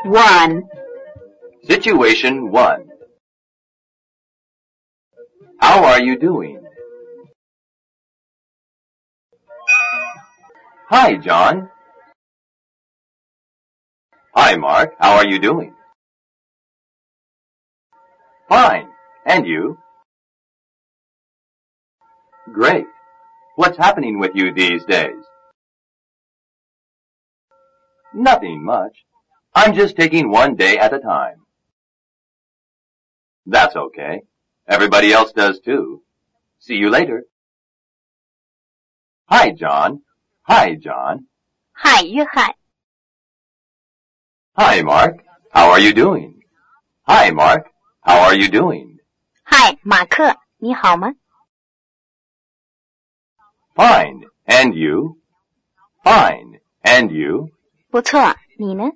1. Situation 1. How are you doing? Hi, John. Hi, Mark. How are you doing? Fine. And you? Great. What's happening with you these days? Nothing much. I'm just taking one day at a time. That's okay. Everybody else does too. See you later. Hi, John. Hi, John. Hi, 约翰。 Hi, Mark. How are you doing? Hi, Mark. How are you doing? Hi, 马克，你好吗？ Fine. And you? Fine. And you? 不错，你呢？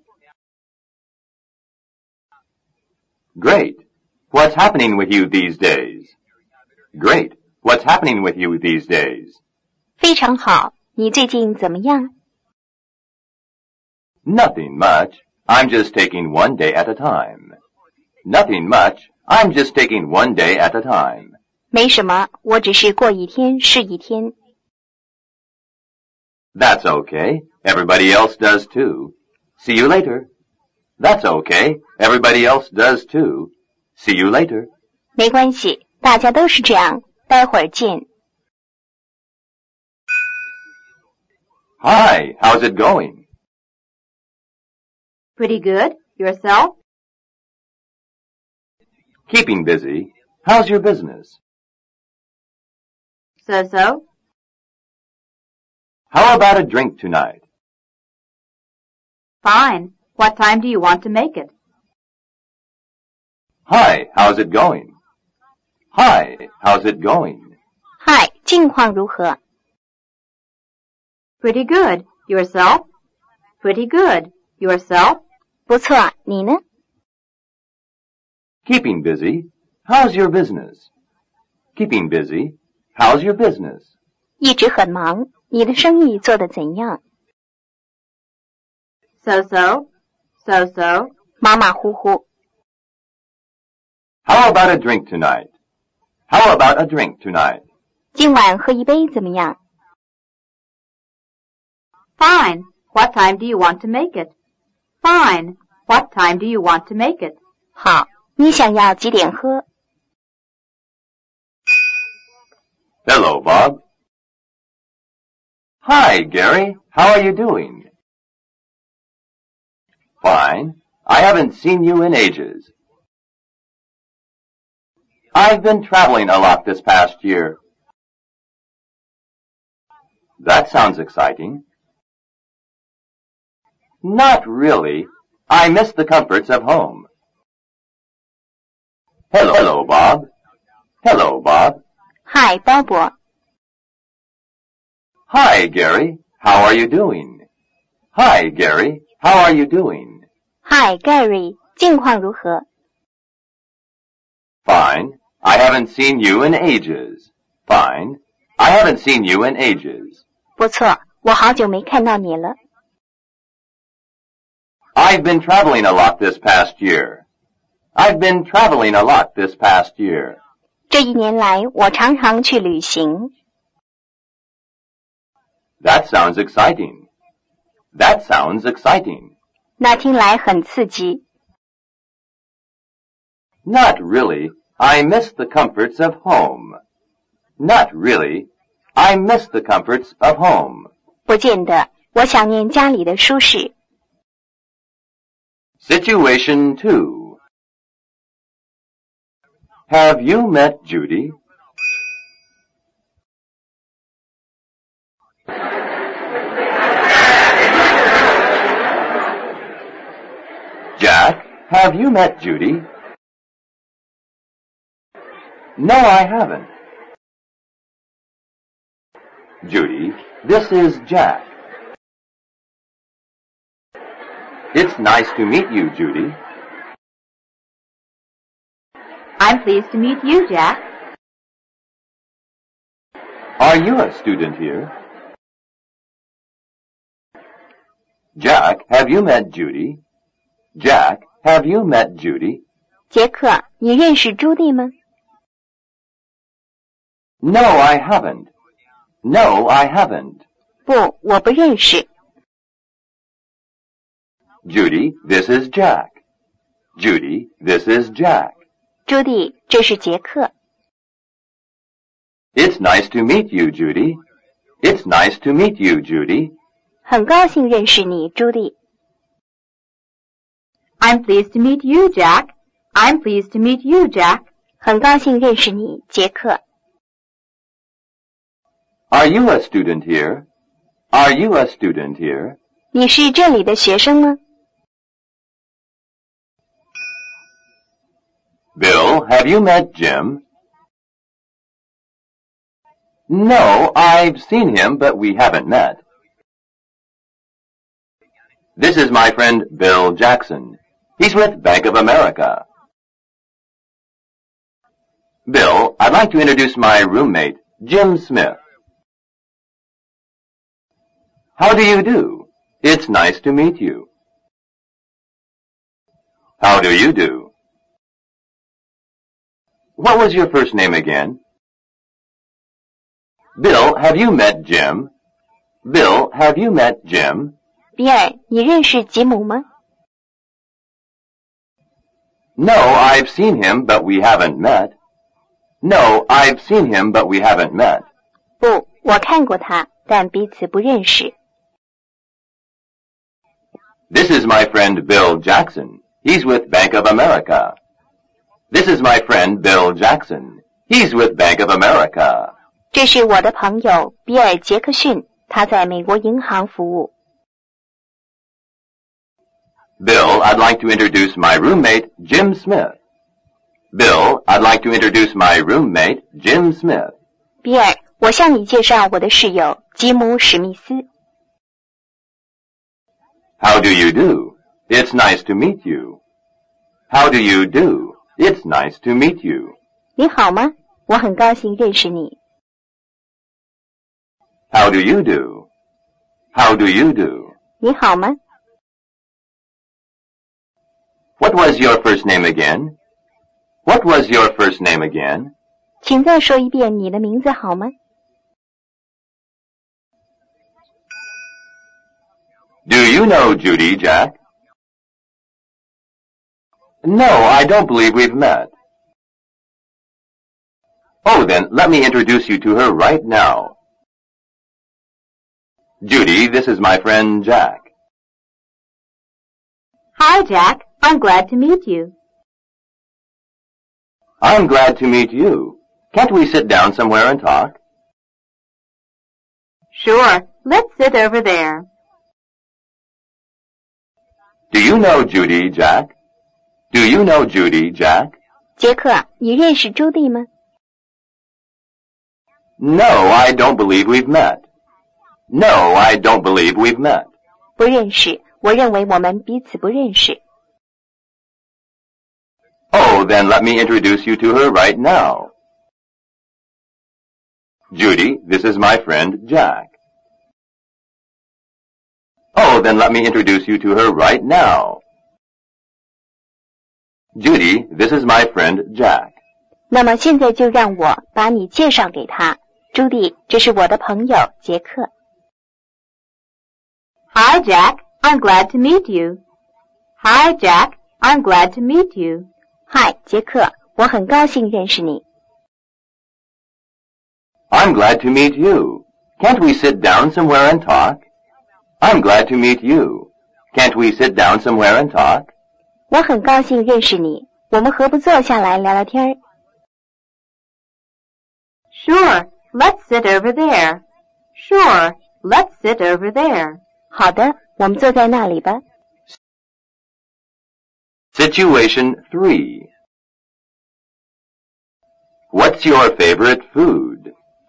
Great. What's happening with you these days? Great. What's happening with you these days? 非常好，你最近怎么样？ Nothing much. I'm just taking one day at a time. Nothing much. I'm just taking one day at a time. 没什么，我只是过一天是一天。 That's okay. Everybody else does too. See you later. That's okay. Everybody else does too. See you later. 没关系，大家都是这样，待会儿见。 Hi, how's it going? Pretty good. Yourself? Keeping busy. How's your business? So-so. How about a drink tonight? Fine. What time do you want to make it? Hi, how's it going? Hi, how's it going? Hi, 近况如何？ Pretty good. Yourself? Pretty good. Yourself? 不错，你呢？ Keeping busy. How's your business? Keeping busy. How's your business? 一直很忙，你的生意做得怎样？ So-so. So-so. 马马虎虎。 How about a drink tonight? How about a drink tonight? 今晚喝一杯怎么样？ Fine. What time do you want to make it? Fine. What time do you want to make it? 好，你想要几点喝？ Hello, Bob. Hi, Gary. How are you doing? Fine. I haven't seen you in ages. I've been traveling a lot this past year. That sounds exciting. Not really. I miss the comforts of home. Hello, Bob. Hello, Bob. Hi, 鲍勃。 Hi, Gary. How are you doing? Hi, Gary. How are you doing? Hi, Gary. 近况如何？ Fine. I haven't seen you in ages. Fine. I haven't seen you in ages. 不错，我好久没看到你了。 I've been traveling a lot this past year. I've been traveling a lot this past year. 这一年来，我常常去旅行。 That sounds exciting. That sounds exciting. 那听来很刺激。 Not really. I miss the comforts of home. Not really. I miss the comforts of home. 不见得，我想念家里的舒适。 Situation 2. Have you met Judy? Jack, have you met Judy? No, I haven't. Judy, this is Jack. It's nice to meet you, Judy. I'm pleased to meet you, Jack. Are you a student here? Jack, have you met Judy? Jack, have you met Judy? 杰克，你认识朱迪吗？ No, I haven't. No, I haven't. 不，我不认识。 Judy, this is Jack. Judy, this is Jack. 朱迪，这是杰克。 It's nice to meet you, Judy. It's nice to meet you, Judy. 很高兴认识你，朱迪。I'm pleased to meet you, Jack. I'm pleased to meet you, Jack. 很高兴认识你，杰克。 Are you a student here? Are you a student here? 你是这里的学生吗？ Bill, have you met Jim? No, I've seen him, but we haven't met. This is my friend Bill Jackson. He's with Bank of America. Bill, I'd like to introduce my roommate, Jim Smith. How do you do? It's nice to meet you. How do you do? What was your first name again? Bill, have you met Jim? Bill, have you met Jim? 比尔，你认识吉姆吗？ No, I've seen him, but we haven't met. No, I've seen him, but we haven't met. 不，我看过他，但彼此不认识。 This is my friend Bill Jackson. He's with Bank of America. This is my friend Bill Jackson. He's with Bank of America. 这是我的朋友比尔·杰克逊，他在美国银行服务。 Bill, I'd like to introduce my roommate, Jim Smith. Bill, I'd like to introduce my roommate, Jim Smith. 比尔，我向你介绍我的室友吉姆·史密斯。 How do you do? It's nice to meet you. How do you do? It's nice to meet you. 你好吗？我很高兴认识你。 How do you do? How do you do? 你好吗？ What was your first name again? What was your first name again? 请再说一遍你的名字好吗？ Do you know Judy, Jack? No, I don't believe we've met. Oh, then let me introduce you to her right now. Judy, this is my friend Jack. Hi, Jack. I'm glad to meet you. I'm glad to meet you. Can't we sit down somewhere and talk? Sure. Let's sit over there. Do you know Judy, Jack? Do you know Judy, Jack? 杰克，你认识朱迪吗？ No, I don't believe we've met. No, I don't believe we've met. 不认识，我认为我们彼此不认识。 Oh, then let me introduce you to her right now. Judy, this is my friend Jack. Oh, then let me introduce you to her right now. Judy, this is my friend Jack. 那么现在就让我把你介绍给他。朱迪，这是我的朋友杰克。Hi, Jack. I'm glad to meet you. Hi, Jack. I'm glad to meet you. Hi, 杰克，我很高兴认识你。 I'm glad to meet you. Can't we sit down somewhere and talk? I'm glad to meet you. Can't we sit down somewhere and talk? 我很高兴认识你，我们何不坐下来聊聊天？ Sure, let's sit over there. Sure, let's sit over there. 好的，我们坐在那里吧。 Situation 3. What's your favorite food?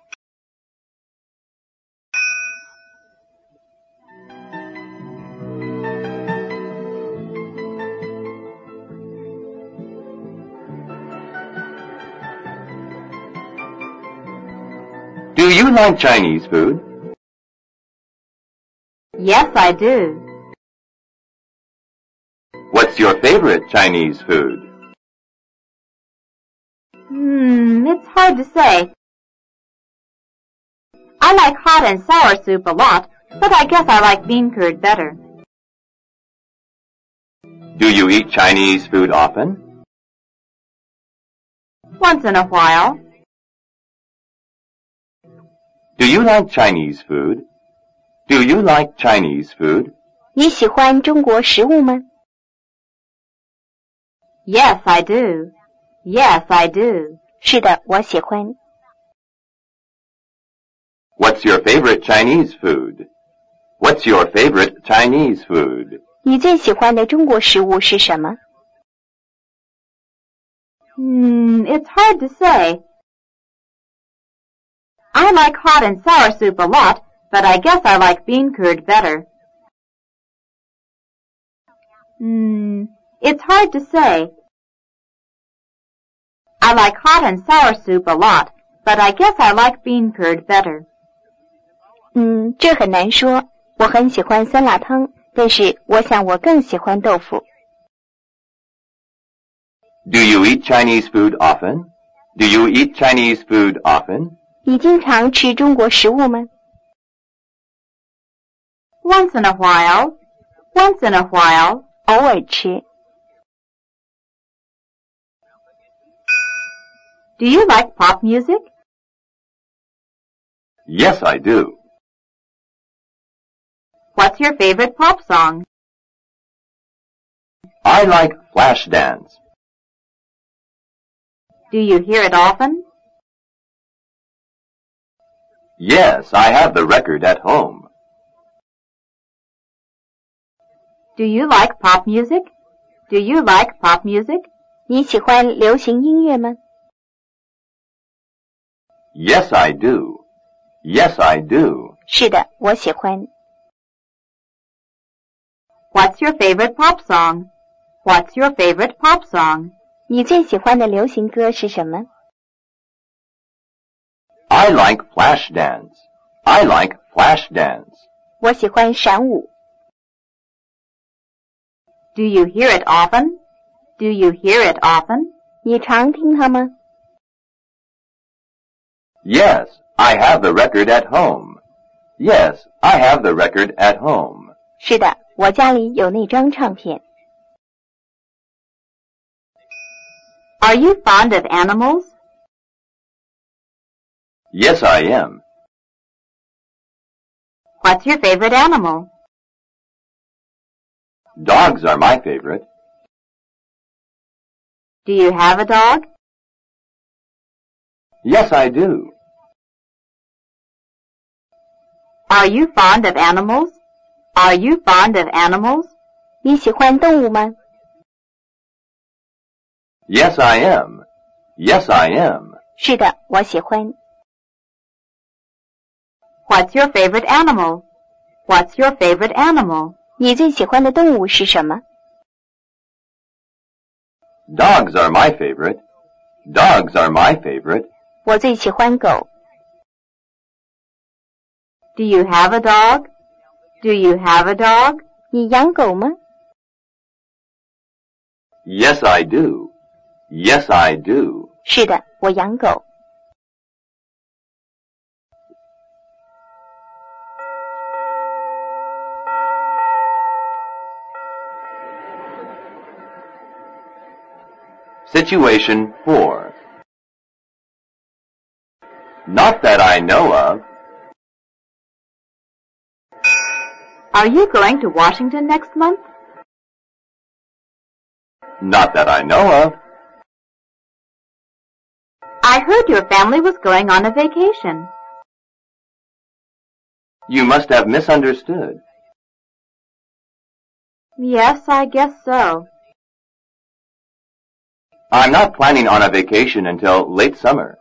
Do you like Chinese food? Yes, I do. What's your favorite Chinese food? It's hard to say. I like hot and sour soup a lot, but I guess I like bean curd better. Do you eat Chinese food often? Once in a while. Do you like Chinese food? Do you like Chinese food? 你喜欢中国食物吗？ Yes, I do. Yes, I do. 是的，我喜欢。 What's your favorite Chinese food? What's your favorite Chinese food? 你最喜欢的中国食物是什么？ It's hard to say. I like hot and sour soup a lot, but I guess I like bean curd better. It's hard to say. I like hot and sour soup a lot, but I guess I like bean curd better. 这很难说。我很喜欢酸辣汤，但是我想我更喜欢豆腐。 Do you eat Chinese food often? Do you eat Chinese food often? 你经常吃中国食物吗？ Once in a while. Once in a while. 偶尔吃。 Do you like pop music? Yes, I do. What's your favorite pop song? I like Flashdance. Do you hear it often? Yes, I have the record at home. Do you like pop music? Do you like pop music? 你喜欢流行音乐吗？ Yes, I do. Yes, I do. 是的，我喜欢。 What's your favorite pop song? What's your favorite pop song? 你最喜欢的流行歌是什么？ I like Flashdance. I like Flashdance. 我喜欢闪舞。 Do you hear it often? Do you hear it often? 你常听它吗？ Yes, I have the record at home. Yes, I have the record at home. 是的，我家里有那张唱片。 Are you fond of animals? Yes, I am. What's your favorite animal? Dogs are my favorite. Do you have a dog? Yes, I do. Are you fond of animals? Are you fond of animals? 你喜欢动物吗？ Yes, I am. Yes, I am. 是的，我喜欢。 What's your favorite animal? What's your favorite animal? 你最喜欢的动物是什么？ Dogs are my favorite. Dogs are my favorite. 我最喜欢狗。 Do you have a dog? Do you have a dog? 你养狗吗？ Yes, I do. Yes, I do. 是的，我养狗。 Situation 4. Not that I know of. Are you going to Washington next month? Not that I know of. I heard your family was going on a vacation. You must have misunderstood. Yes, I guess so. I'm not planning on a vacation until late summer.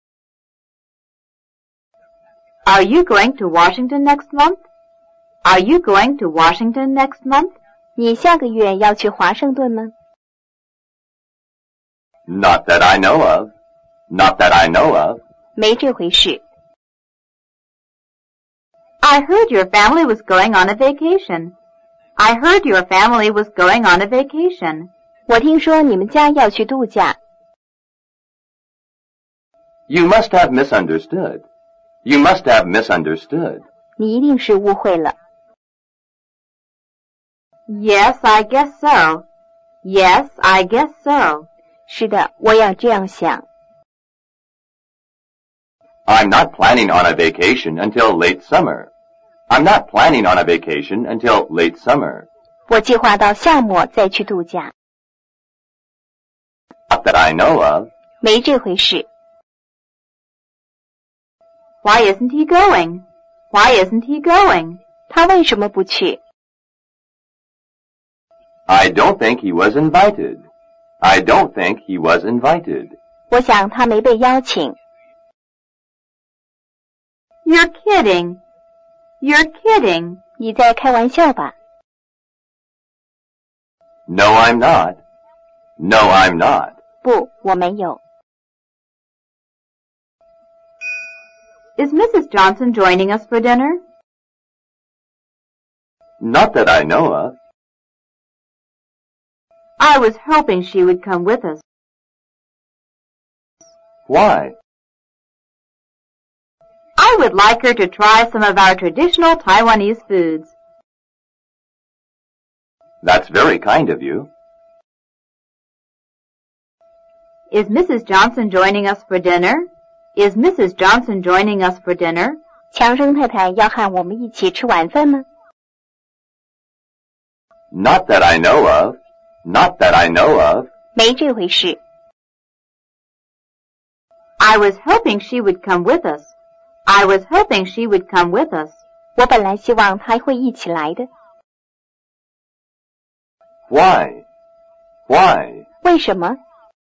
Are you going to Washington next month? Are you going to Washington next month? 你下个月要去华盛顿吗？ Not that I know of. Not that I know of. 没这回事。 I heard your family was going on a vacation. I heard your family was going on a vacation. 我听说你们家要去度假。 You must have misunderstood. You must have misunderstood. 你一定是误会了。 Yes, I guess so. Yes, I guess so. 是的，我也这样想。 I'm not planning on a vacation until late summer. I'm not planning on a vacation until late summer. 我计划到夏末再去度假。 Not that I know of. 没这回事。 Why isn't he going? Why isn't he going? 他为什么不去？ I don't think he was invited. I don't think he was invited. 我想他没被邀请。 You're kidding. You're kidding. 你在开玩笑吧？ No, I'm not. No, I'm not. 不，我没有。 Is Mrs. Johnson joining us for dinner? Not that I know of. I was hoping she would come with us. Why? I would like her to try some of our traditional Taiwanese foods. That's very kind of you. Is Mrs. Johnson joining us for dinner? Is Mrs. Johnson joining us for dinner? 强生太太要和我们一起吃晚饭吗？ Not that I know of. Not that I know of. 没这回事。 I was hoping she would come with us. I was hoping she would come with us. 我本来希望她会一起来的。 Why? Why? 为什么？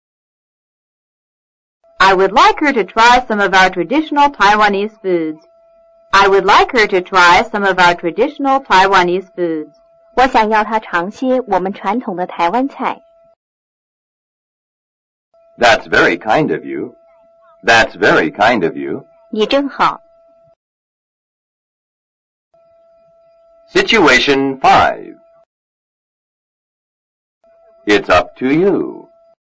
I would like her to try some of our traditional Taiwanese foods. I would like her to try some of our traditional Taiwanese foods. 我想要她尝些我们传统的台湾菜。 That's very kind of you. That's very kind of you. 你真好。 Situation 5. It's up to you.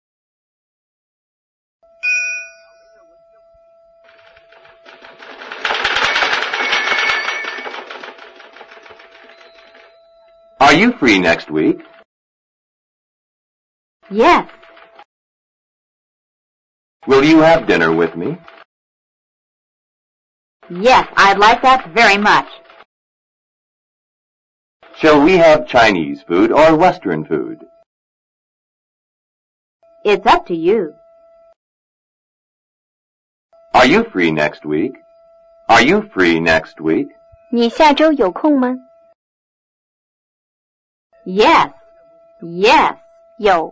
Are you free next week? Yes. Will you have dinner with me? Yes, I'd like that very much. Shall we have Chinese food or Western food? It's up to you. Are you free next week? Are you free next week? 你下周有空吗？ Yes. Yes. 有。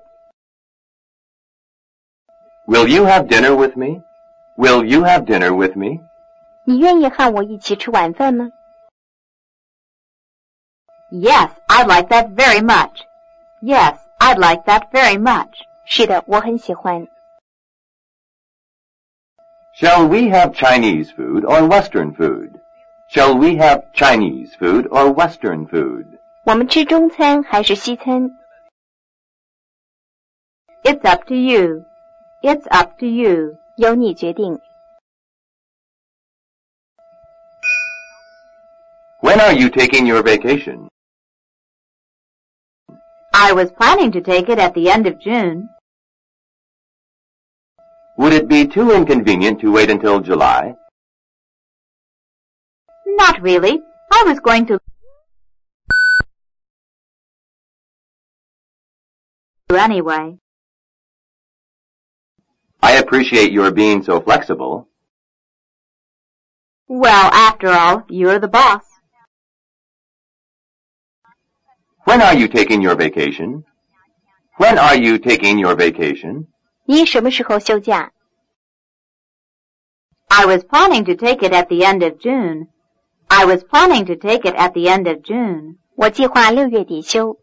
Will you have dinner with me? Will you have dinner with me? 你愿意和我一起吃晚饭吗？ Yes, I'd like that very much. Yes, I'd like that very much. 是的，我很喜欢。 Shall we have Chinese food or Western food? Shall we have Chinese food or Western food? 我们吃中餐还是西餐？ It's up to you. It's up to you. 由你决定。 When are you taking your vacation? I was planning to take it at the end of June. Would it be too inconvenient to wait until July? Not really. I was going to anyway. I appreciate your being so flexible. Well, after all, you're the boss. When are you taking your vacation? When are you taking your vacation? 你什么时候休假？ I was planning to take it at the end of June. I was planning to take it at the end of June. 我计划6月底休。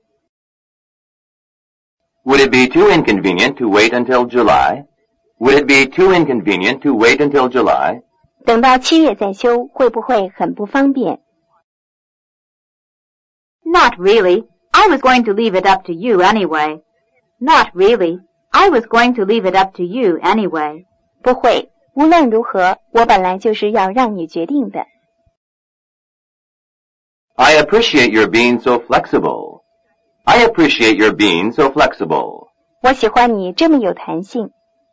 Would it be too inconvenient to wait until July? Would it be too inconvenient to wait until July? 等到7月再休，会不会很不方便？ Not really. I was going to leave it up to you anyway. Not really. I was going to leave it up to you anyway. 不会，无论如何，我本来就是要让你决定的。 I appreciate your being so flexible. I appreciate your being so flexible. 我喜欢你这么有弹性。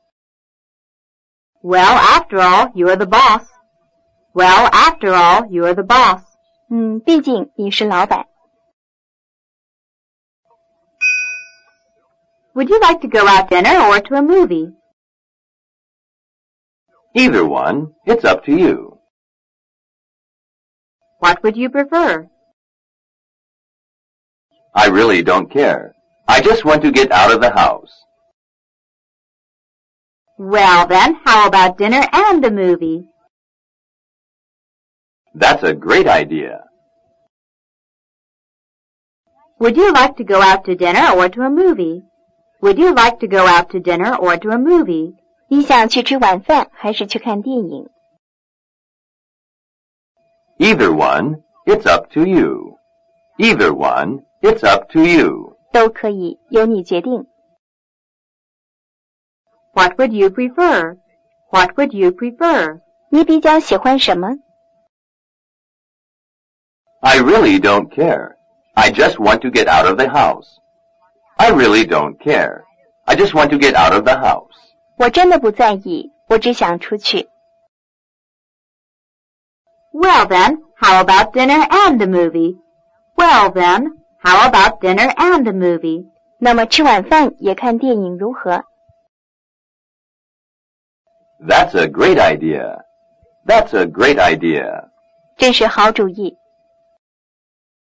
Well, after all, you're the boss. Well, after all, you're the boss. 毕竟你是老板。 Would you like to go out to dinner or to a movie? Either one. It's up to you. What would you prefer? I really don't care. I just want to get out of the house. Well then, how about dinner and a movie? That's a great idea. Would you like to go out to dinner or to a movie? Would you like to go out to dinner or to a movie? 你想去吃晚饭还是去看电影？ Either one. It's up to you. Either one. It's up to you. 都可以，由你决定。 What would you prefer? What would you prefer? 你比较喜欢什么？ I really don't care. I just want to get out of the house. I really don't care. I just want to get out of the house. 我真的不在意，我只想出去。 Well then, how about dinner and a movie? Well then, how about dinner and a movie? 那么吃晚饭也看电影如何？ That's a great idea. That's a great idea. 真是好主意。